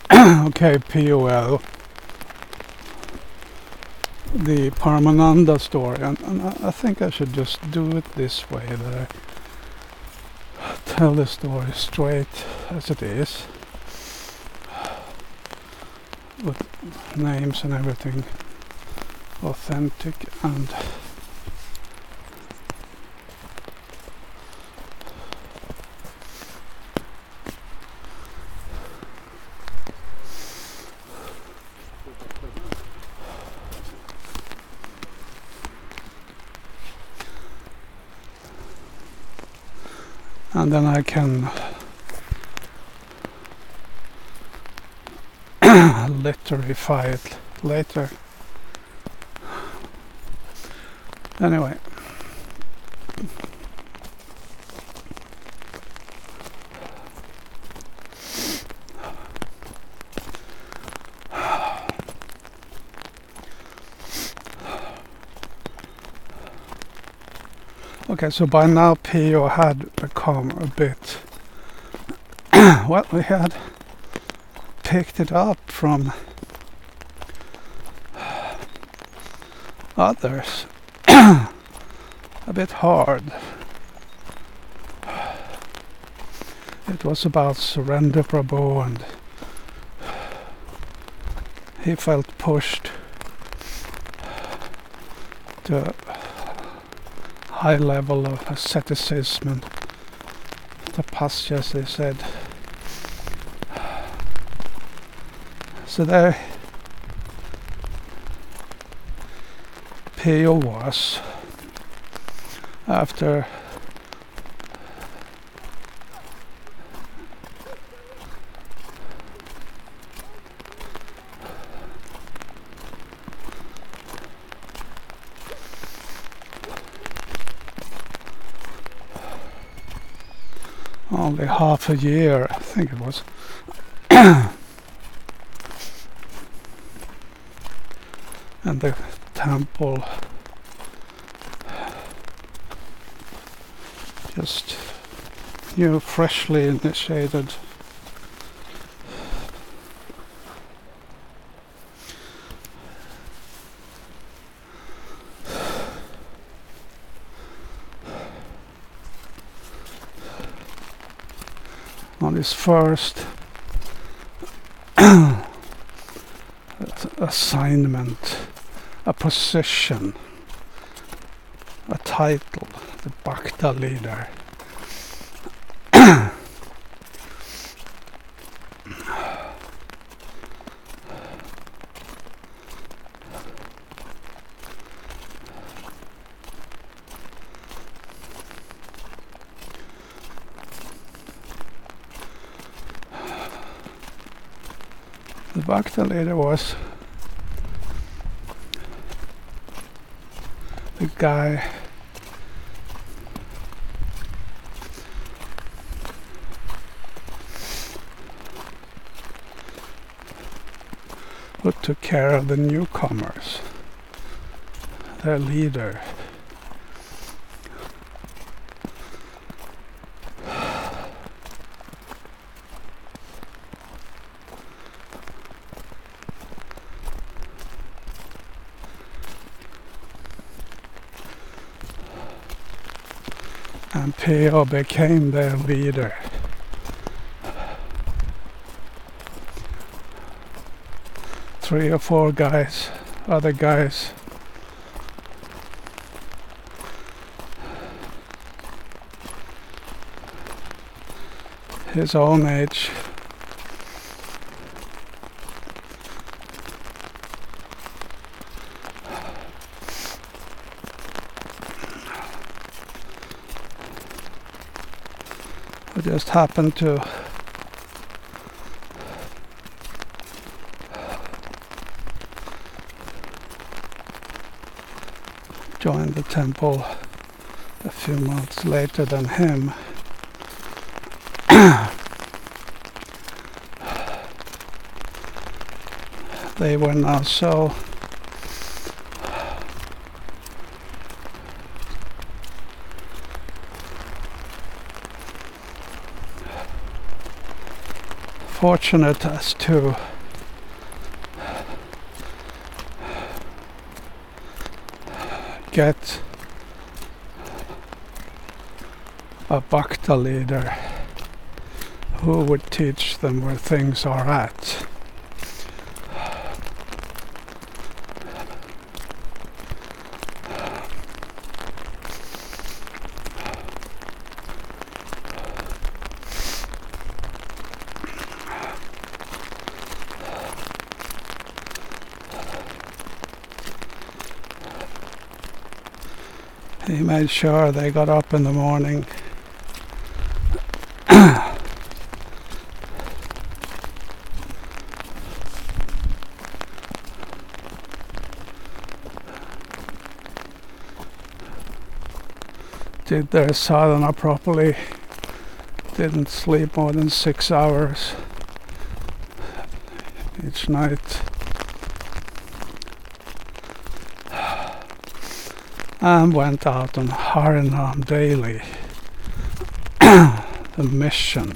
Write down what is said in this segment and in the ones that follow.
Okay, POL, the Paramananda story, and I think I should just do it this way, that I tell the story straight as it is, with names and everything authentic, and then I can letterify it later. Anyway, okay, so by now Pio had become a bit well, we had picked it up from others a bit hard. It was about Surrender Prabhu, and he felt pushed to a high level of asceticism and tapasya, as they said. So there Pio was, after only half a year, I think it was, and the temple just freshly initiated. On his first assignment, a position, a title, the Bhakta leader. The Bhakta leader was the guy who took care of the newcomers, their leader. And Pio became their leader. Three or four guys, other guys, his own age, who just happened to join the temple a few months later than him. They were now so fortunate as to get a Bhakta leader who would teach them where things are at. He made sure they got up in the morning did their sadhana properly, didn't sleep more than 6 hours each night, and went out on Harinam daily, the mission.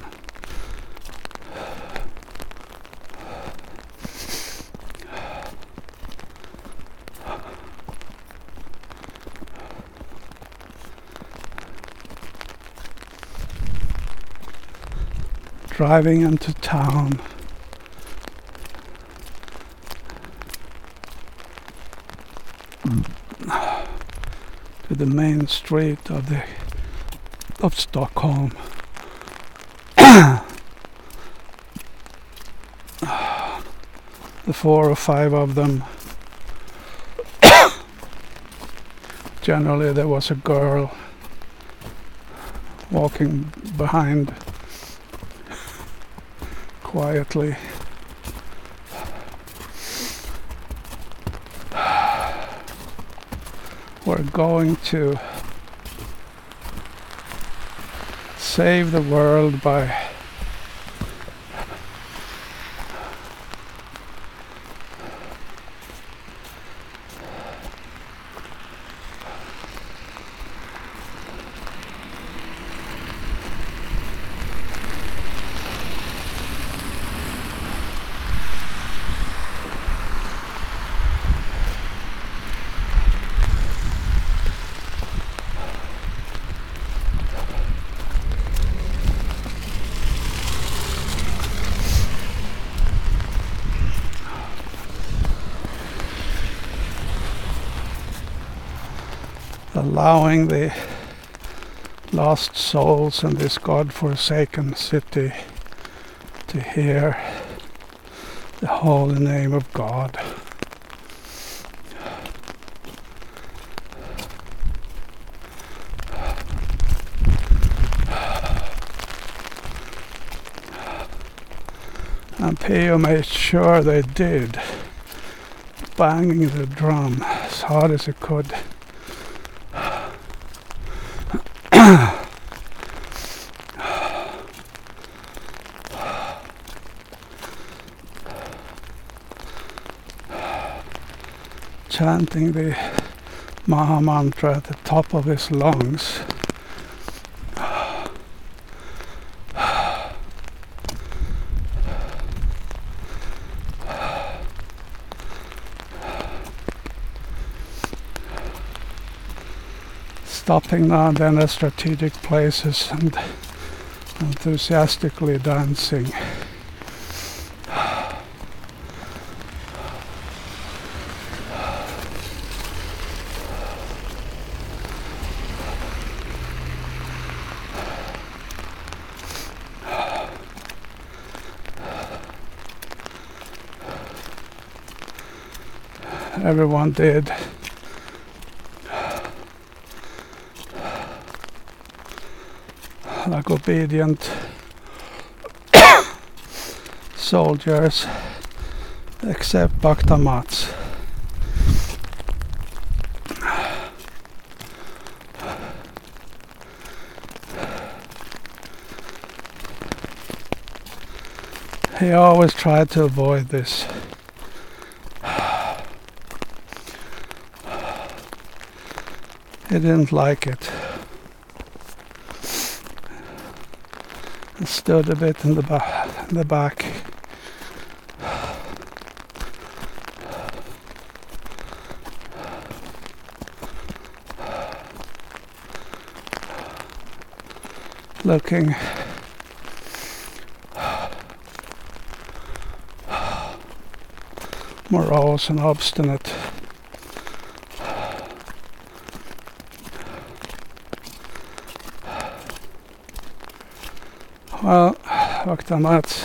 Driving into town, to the main street of Stockholm. The 4 or 5 of them. Generally there was a girl walking behind quietly. We're going to save the world by allowing the lost souls in this God-forsaken city to hear the holy name of God. And Pio made sure they did, banging the drum as hard as he could. Chanting the Maha Mantra at the top of his lungs. Stopping now and then at strategic places and enthusiastically dancing. Everyone did. Like obedient soldiers, except Bhakta Mats. He always tried to avoid this. He didn't like it. stood a bit in the back. Looking morose and obstinate. Well, vakta Mats.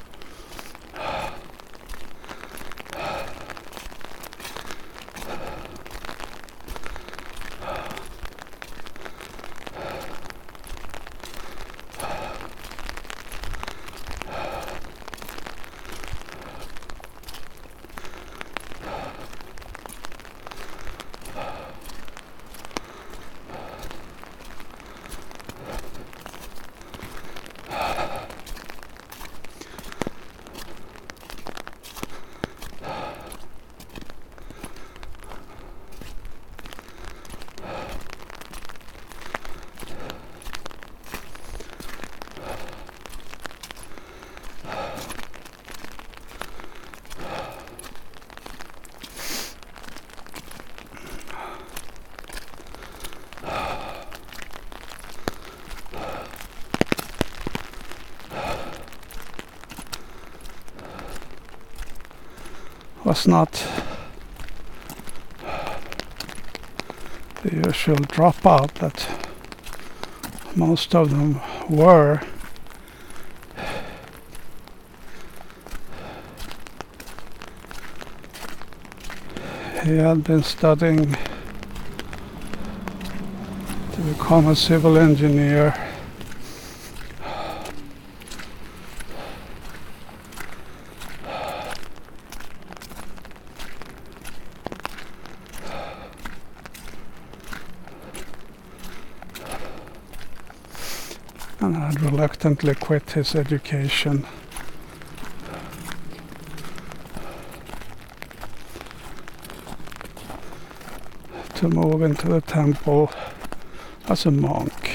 Was not the usual dropout that most of them were. He had been studying to become a civil engineer. And had reluctantly quit his education to move into the temple as a monk.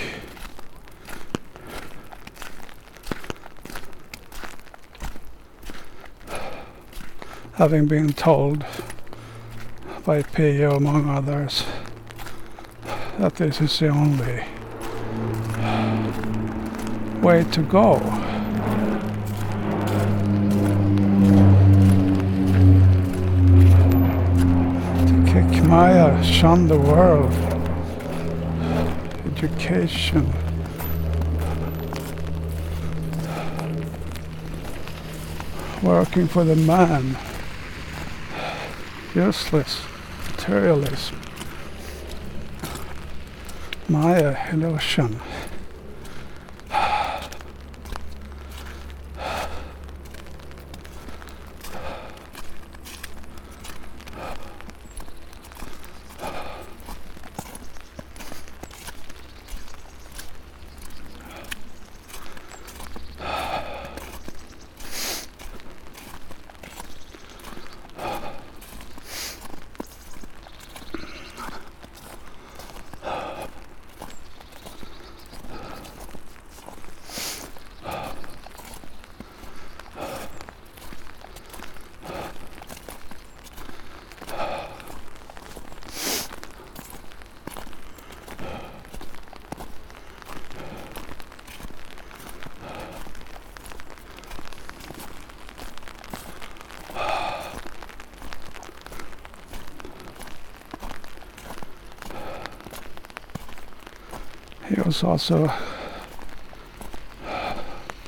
Having been told by Pio, among others, that this is the only way to go. To kick Maya, shun the world, education. Working for the man, useless materialism. Maya, illusion. He was also a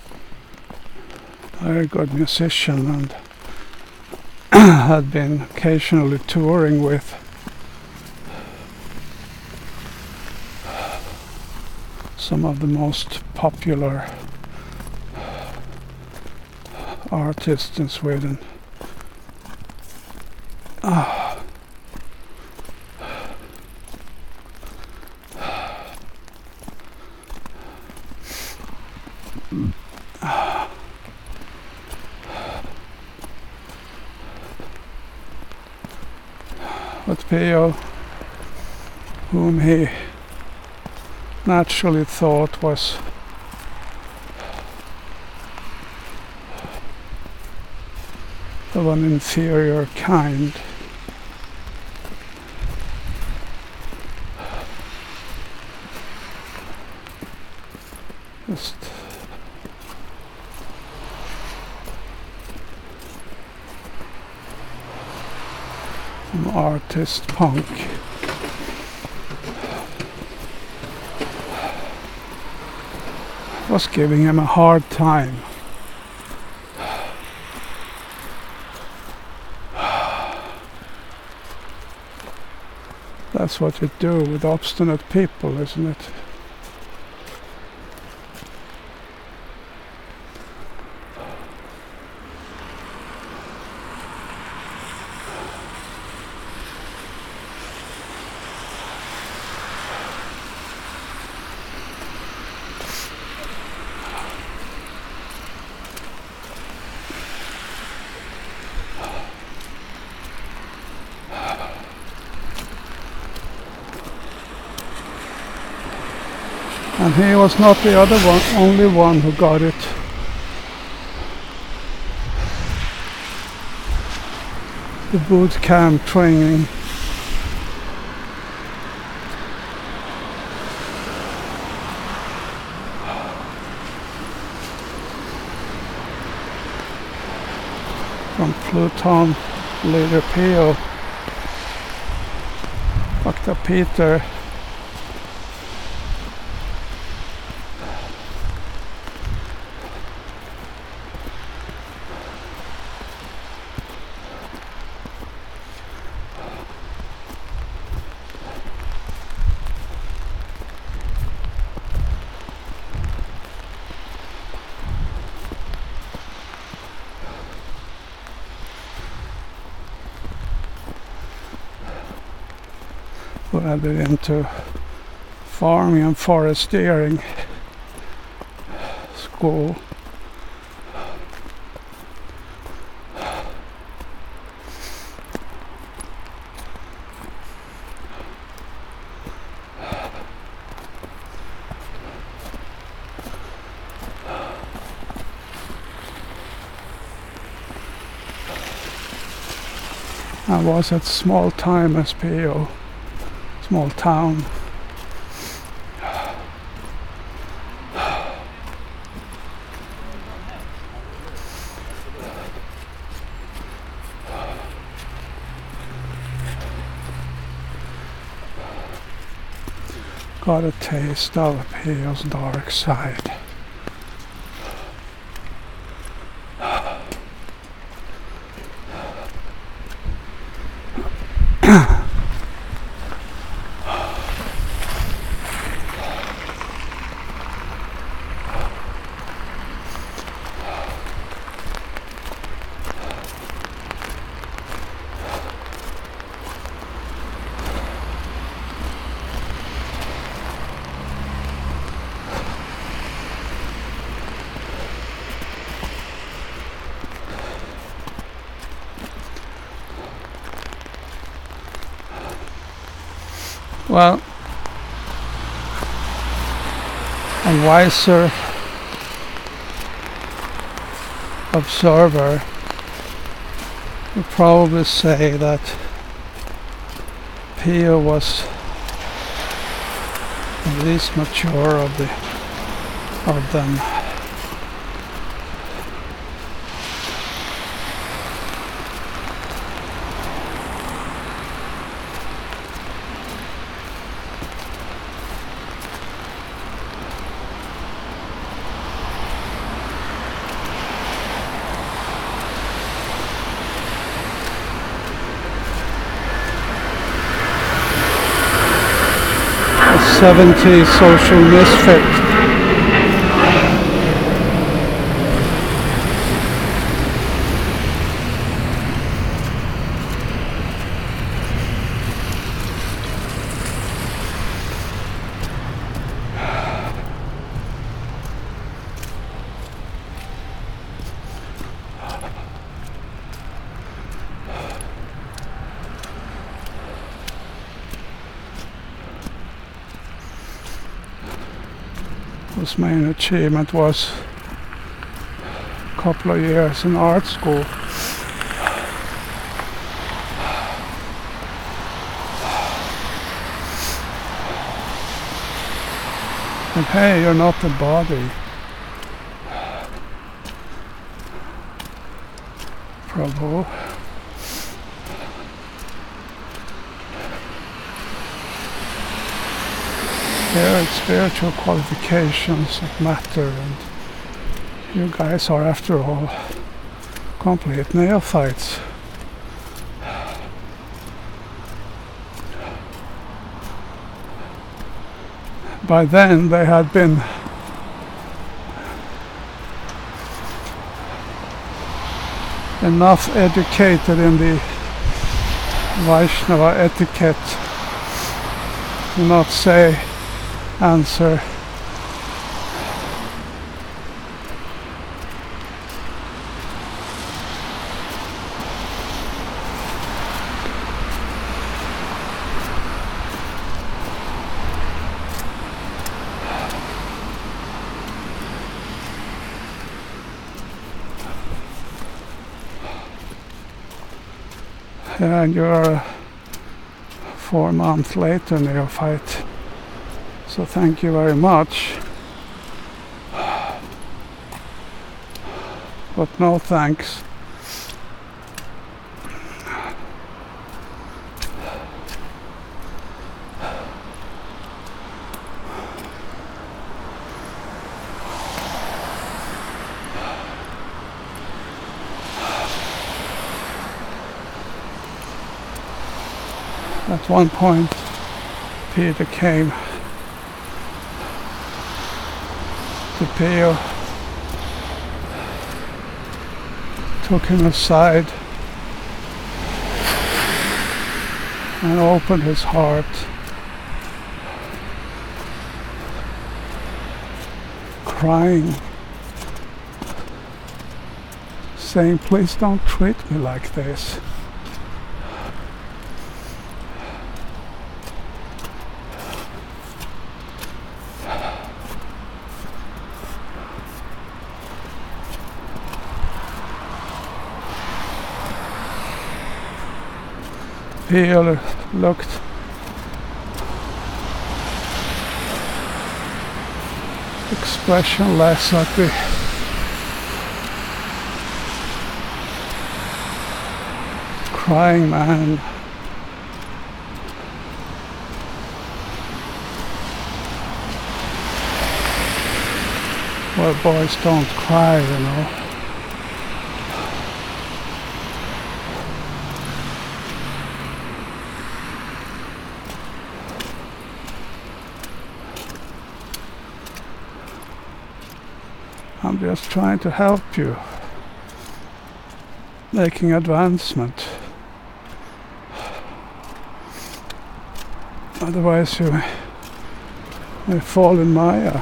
very good musician and had been occasionally touring with some of the most popular artists in Sweden. But Pio, whom he naturally thought was of an inferior kind. Just some artist punk. Was giving him a hard time. That's what you do with obstinate people, isn't it? And he was not the only one who got it. The boot camp training. From Pluton leader Pio, Dr. Peter. Who added into farming and forestering school. I was at small time SPO. Small town. Got a taste of Pio's dark side. Well, a wiser observer would probably say that Pio was the least mature of them. A 70s social misfit. His main achievement was a couple of years in art school. But hey, you're not the body. Prabhu. Here it's spiritual qualifications that matter, and you guys are, after all, complete neophytes. By then they had been enough educated in the Vaishnava etiquette to not say, answer, and you're 4 months later neophyte. So thank you very much. But no thanks. At one point, Peter came to Pio, took him aside and opened his heart, crying, saying, "Please don't treat me like this." Pio looked expressionless at the crying man. Well, boys don't cry, you know. I'm just trying to help you, making advancement. Otherwise you may fall in Maya.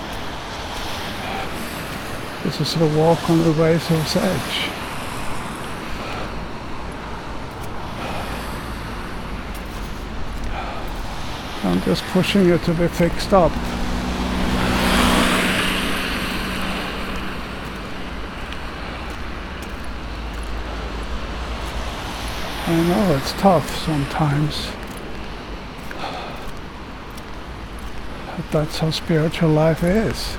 This is a walk on the razor's edge. I'm just pushing you to be fixed up. I know it's tough sometimes, but that's how spiritual life is.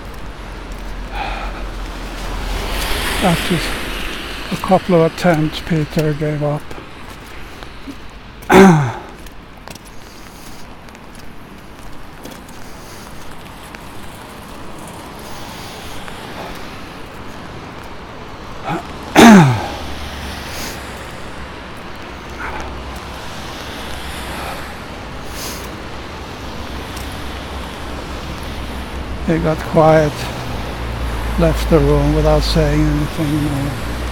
After a couple of attempts, Peter gave up. He got quiet, left the room without saying anything more.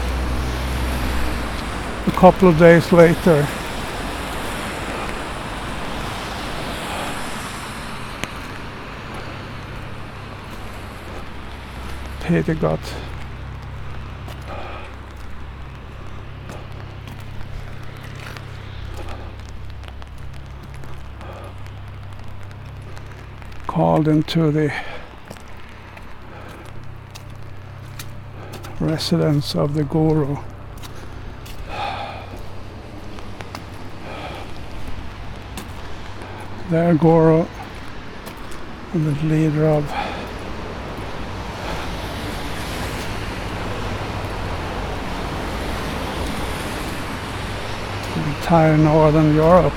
A couple of days later, Peter got called into the residence of the Guru. Their Guru and the leader of the entire Northern Europe.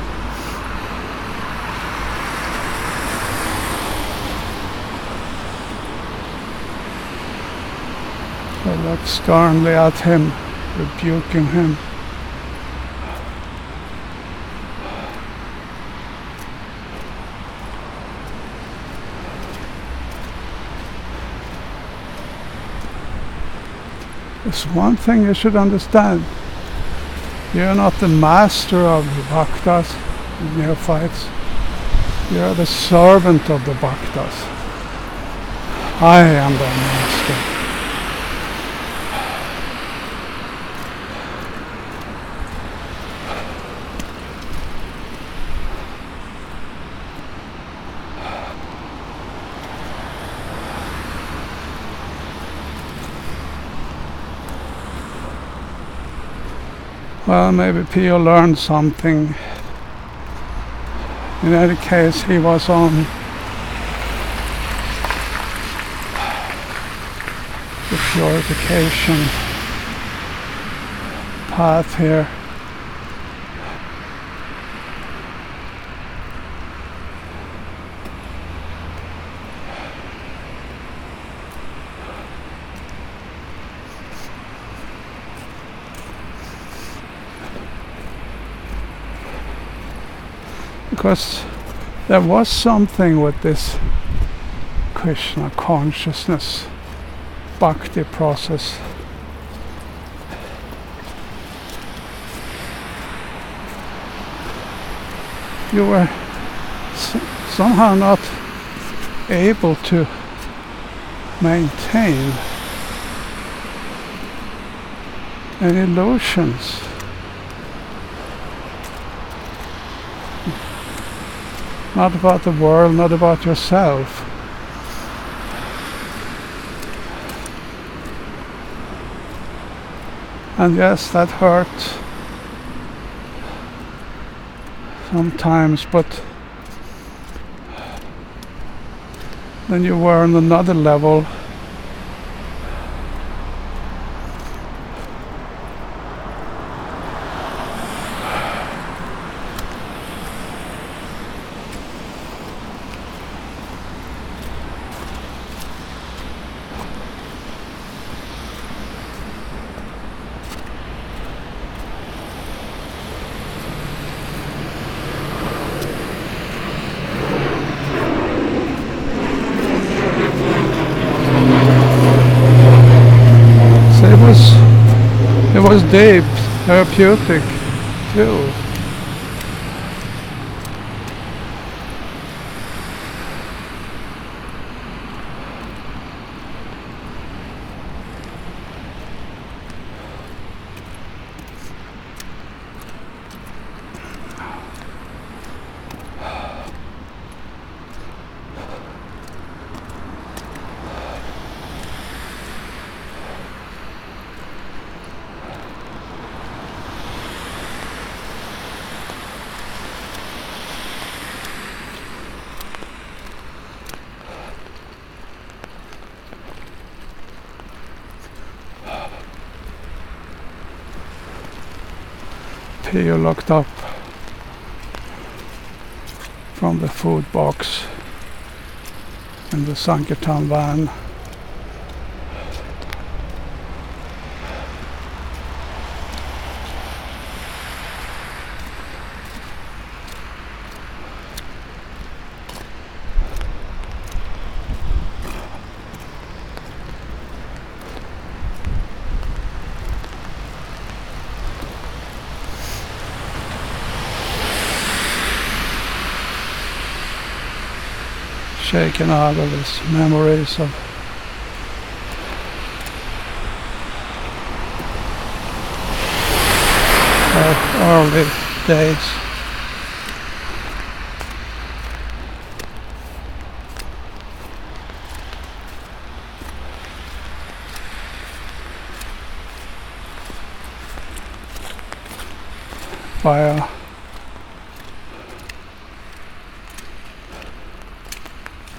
I looked sternly at him, rebuking him. There's one thing you should understand. You're not the master of the Bhaktas, the neophytes. You're the servant of the Bhaktas. I am their master. Well, maybe Pio learned something. In any case, he was on the purification path here. Because there was something with this Krishna consciousness, bhakti process. You were somehow not able to maintain any illusions. Not about the world, not about yourself. And yes, that hurt sometimes, but then you were on another level. It was deep, therapeutic too. Pio looked up from the food box in the Sankirtan van. Shaken out of his memories of early days. Fire.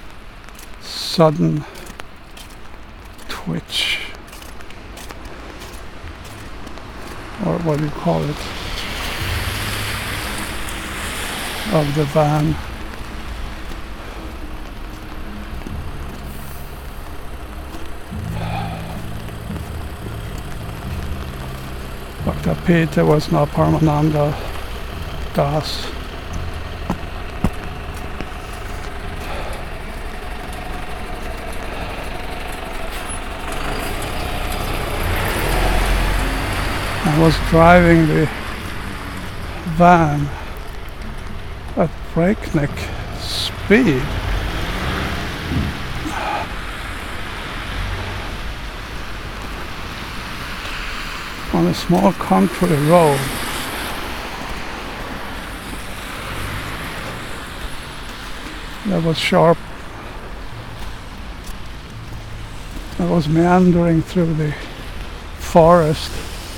sudden twitch, or what do you call it, of the van. Dr. Peter was not Paramananda Das. I was driving the van at breakneck speed. On a small country road. That was sharp. I was meandering through the forest.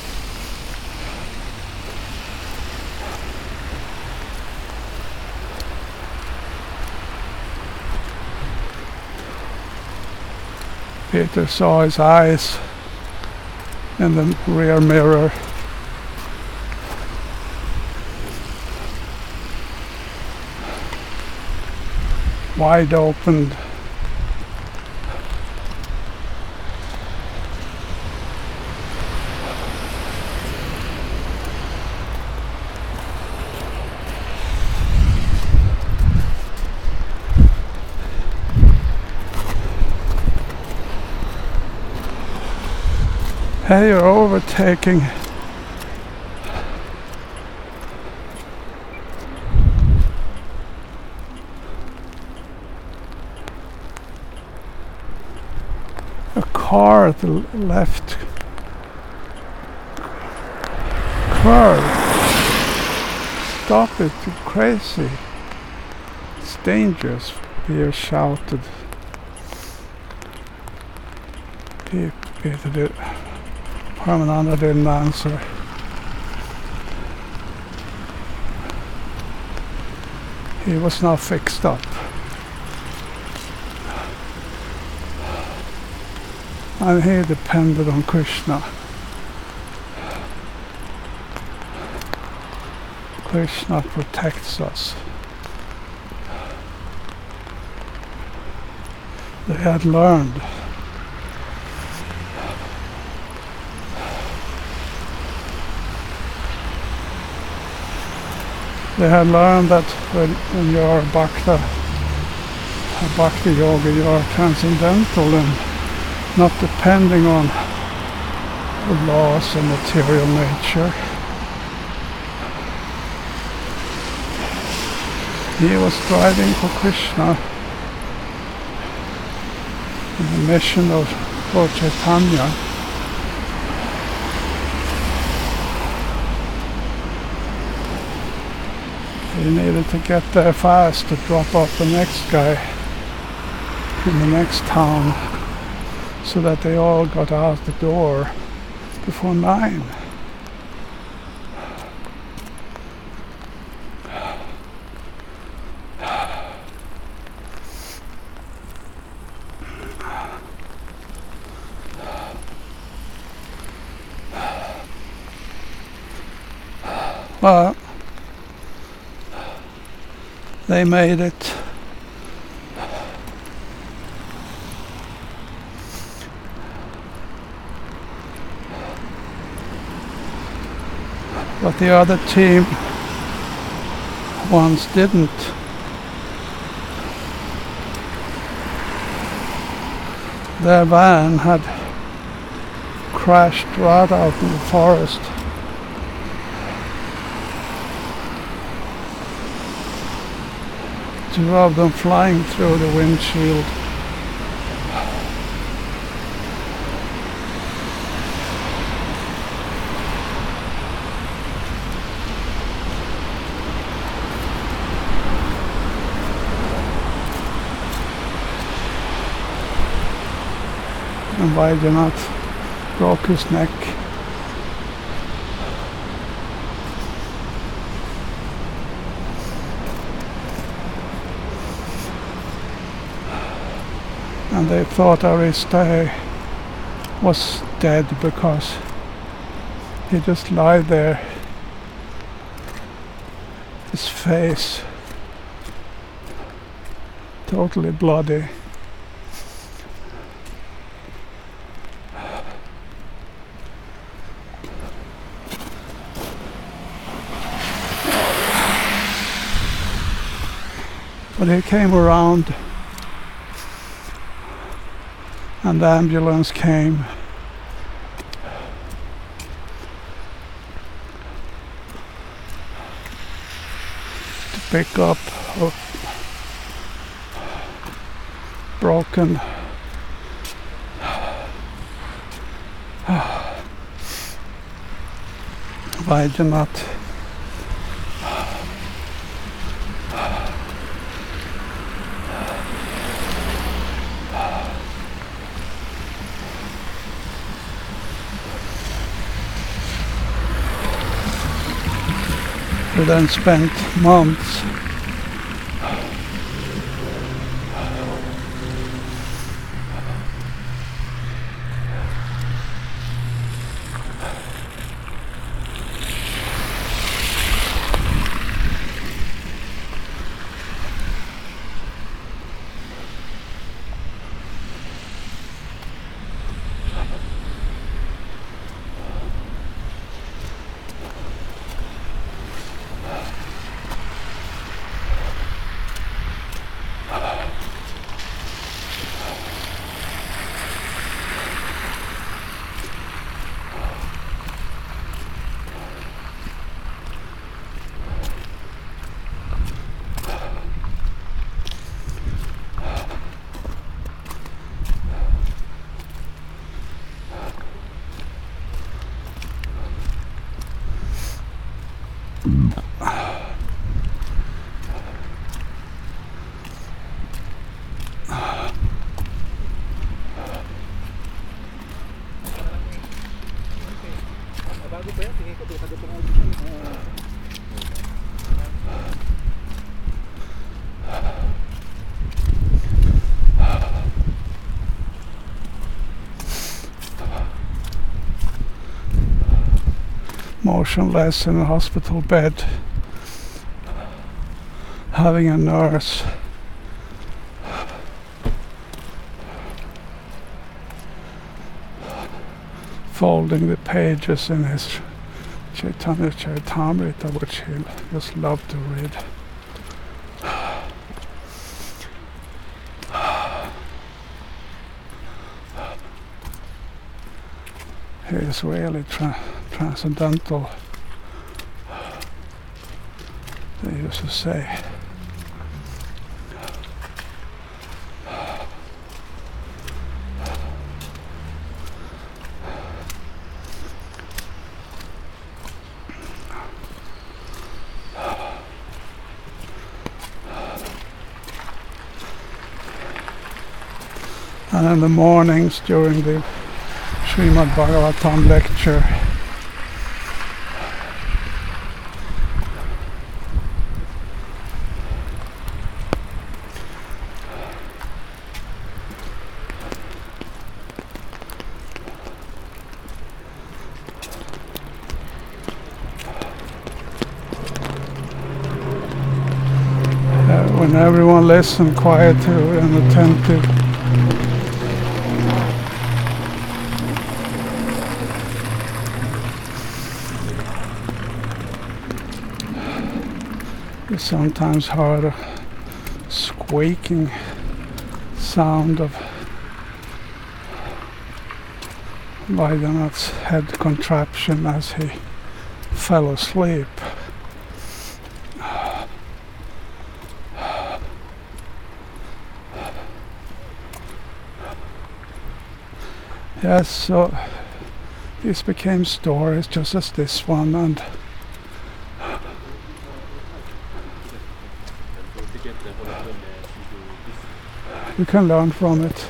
Peter saw his eyes in the rear mirror. Wide opened. Hey, you're overtaking. A car at the left curve. Stop it, you're crazy. It's dangerous, Peter shouted. Peter did. Paramananda didn't answer. He was now fixed up. And he depended on Krishna. Krishna protects us. They had learned. They had learned that when you are a bhakti yogi, you are transcendental and not depending on the laws of material nature. He was striving for Krishna in the mission of Lord Chaitanya. He needed to get there fast to drop off the next guy in the next town so that they all got out the door before 9. Well, they made it. But the other team once didn't. Their van had crashed right out in the forest. Two of them flying through the windshield. And Vaidyanath broke his neck. and they thought Aristide was dead because he just lied there, his face totally bloody. But he came around and the ambulance came. To pick up a broken Vaginat. We then spent months motionless in a hospital bed, having a nurse folding the pages in his Chaitanya Charitamrita, which he just loved to read. He is really transcendental, they used to say. And in the mornings during the Srimad Bhagavatam lecture, when everyone listened quiet and attentive, you sometimes heard a squeaking sound of Vaidyanat's head contraption as he fell asleep. Yes, so these became stories just as this one, and you can learn from it.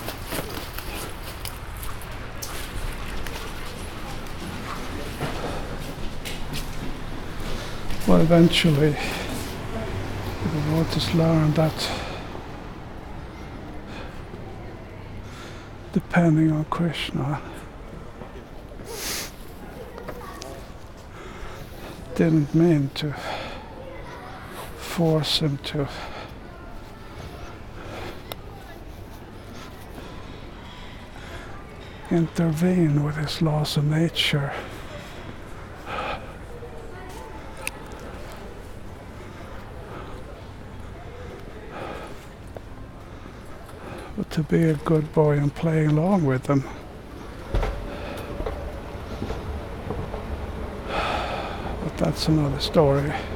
Well, eventually you will just learn that depending on Krishna. Didn't mean to force him to intervene with his laws of nature. But to be a good boy and play along with them. But that's another story.